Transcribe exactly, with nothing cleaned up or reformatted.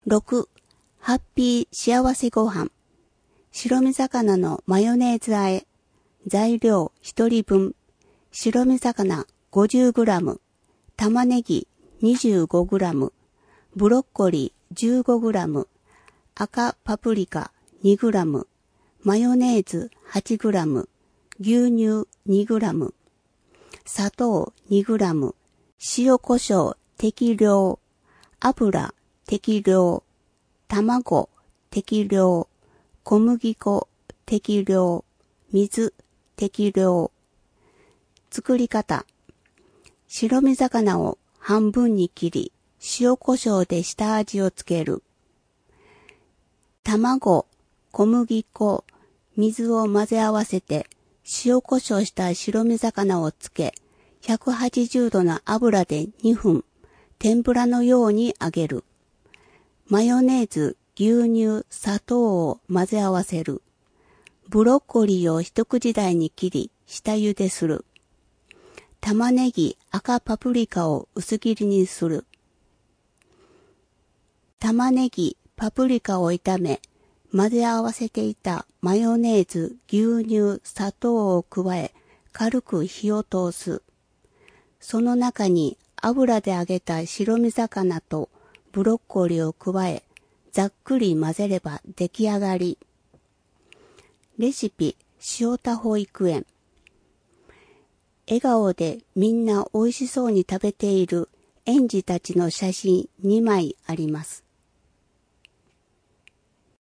ろく. ハッピー幸せごはん。白身魚のマヨネーズ和え。材料ひとりぶん。白身魚 ごじゅうグラム。玉ねぎ にじゅうごグラム。ブロッコリー じゅうごグラム。赤パプリカ にグラム。マヨネーズ はちグラム。牛乳 にグラム。砂糖 にグラム。塩コショウ適量。油適量。卵適量。小麦粉適量。水適量。作り方。白身魚を半分に切り、塩コショウで下味をつける。卵、小麦粉、水を混ぜ合わせて、塩コショウした白身魚をつけ、ひゃくはちじゅうどの油でにふん、天ぷらのように揚げる。マヨネーズ、牛乳、砂糖を混ぜ合わせる。ブロッコリーを一口大に切り、下茹でする。玉ねぎ、赤パプリカを薄切りにする。玉ねぎ、パプリカを炒め、混ぜ合わせていたマヨネーズ、牛乳、砂糖を加え、軽く火を通す。その中に油で揚げた白身魚とブロッコリーを加え、ざっくり混ぜれば出来上がり。レシピ、塩田保育園。笑顔でみんな美味しそうに食べている園児たちの写真にまいあります。